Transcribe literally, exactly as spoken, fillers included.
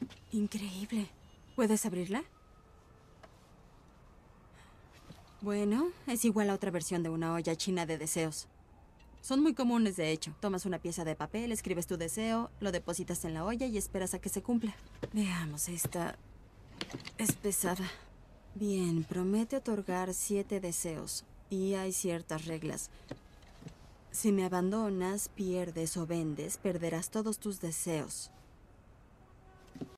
Increíble. ¿Puedes abrirla? Bueno, es igual a otra versión de una olla china de deseos. Son muy comunes, de hecho. Tomas una pieza de papel, escribes tu deseo, lo depositas en la olla y esperas a que se cumpla. Veamos, esta es pesada. Bien, promete otorgar siete deseos. Y hay ciertas reglas. Si me abandonas, pierdes o vendes, perderás todos tus deseos.